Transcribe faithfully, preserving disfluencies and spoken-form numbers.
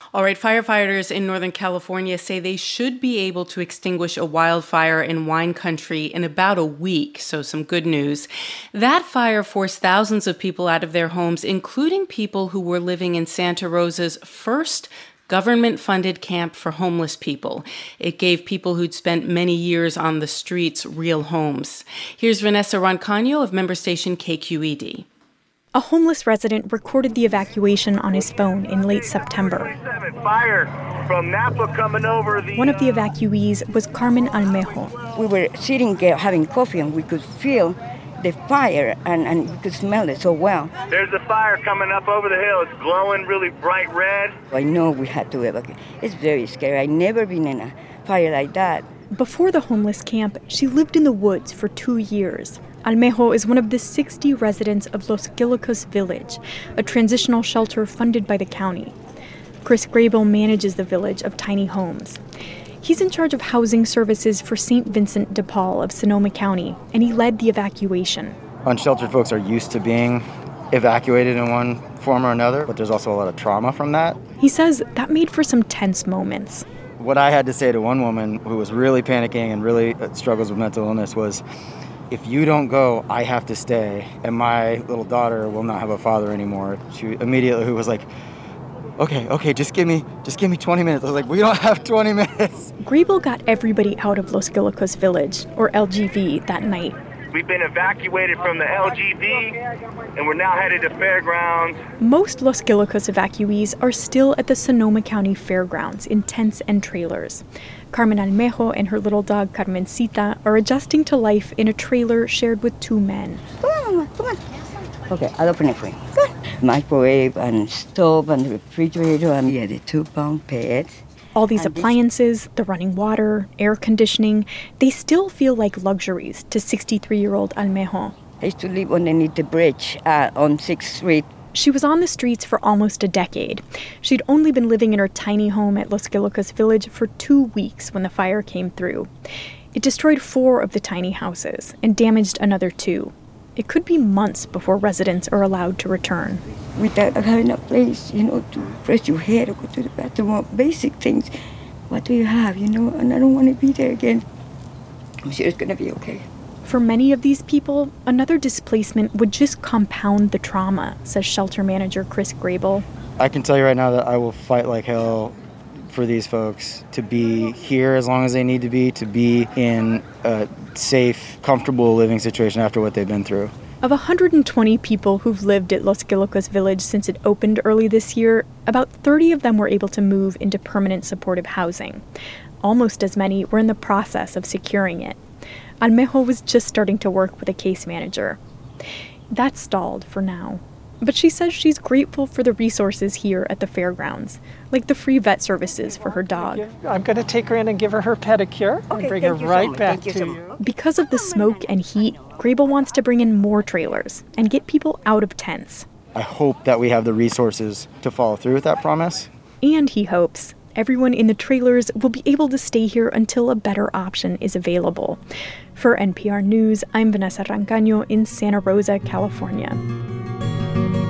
All right, firefighters in Northern California say they should be able to extinguish a wildfire in wine country in about a week, so some good news. That fire forced thousands of people out of their homes, including people who were living in Santa Rosa's first government-funded camp for homeless people. It gave people who'd spent many years on the streets real homes. Here's Vanessa Roncaño of member station K Q E D. A homeless resident recorded the evacuation on his phone in late September. Fire from Napa coming over the, One of the evacuees was Carmen Almejo. We were sitting there having coffee and we could feel the fire and, and we could smell it so well. There's a fire coming up over the hill. It's glowing really bright red. I know we had to evacuate. It's very scary. I've never been in a fire like that. Before the homeless camp, she lived in the woods for two years. Almejo is one of the sixty residents of Los Quilicos Village, a transitional shelter funded by the county. Chris Grable manages the village of tiny homes. He's in charge of housing services for Saint Vincent de Paul of Sonoma County, and he led the evacuation. Unsheltered folks are used to being evacuated in one form or another, but there's also a lot of trauma from that. He says that made for some tense moments. What I had to say to one woman who was really panicking and really struggles with mental illness was, if you don't go, I have to stay, and my little daughter will not have a father anymore. She immediately who was like, okay, okay, just give me, just give me twenty minutes. I was like, we don't have twenty minutes. Grable got everybody out of Los Quilicos Village, or L G V, that night. We've been evacuated from the L G V, and we're now headed to Fairgrounds. Most Los Quilicos evacuees are still at the Sonoma County Fairgrounds in tents and trailers. Carmen Almejo and her little dog Carmencita are adjusting to life in a trailer shared with two men. Come on, Mama, come on. Okay, I'll open it for you. Good. Microwave and stove and refrigerator and yeah, the two-pound bed. All these appliances, the running water, air conditioning, they still feel like luxuries to sixty-three-year-old Almejo. I used to live underneath the bridge uh, on sixth street. She was on the streets for almost a decade. She'd only been living in her tiny home at Los Quilicos Village for two weeks when the fire came through. It destroyed four of the tiny houses and damaged another two. It could be months before residents are allowed to return. Without having a place, you know, to brush your hair or go to the bathroom, or basic things, what do you have, you know? And I don't want to be there again. I'm sure it's going to be okay. For many of these people, another displacement would just compound the trauma, says shelter manager Chris Grable. I can tell you right now that I will fight like hell for these folks to be here as long as they need to be, to be in a safe, comfortable living situation after what they've been through. Of one hundred twenty people who've lived at Los Quilicos Village since it opened early this year, about thirty of them were able to move into permanent supportive housing. Almost as many were in the process of securing it. Almejo was just starting to work with a case manager. That stalled for now. But she says she's grateful for the resources here at the fairgrounds, like the free vet services for her dog. I'm going to take her in and give her her pedicure and okay, bring her right so back you to so you. Because of the smoke and heat, Grable wants to bring in more trailers and get people out of tents. I hope that we have the resources to follow through with that promise. And he hopes everyone in the trailers will be able to stay here until a better option is available. For N P R News, I'm Vanessa Roncaño in Santa Rosa, California.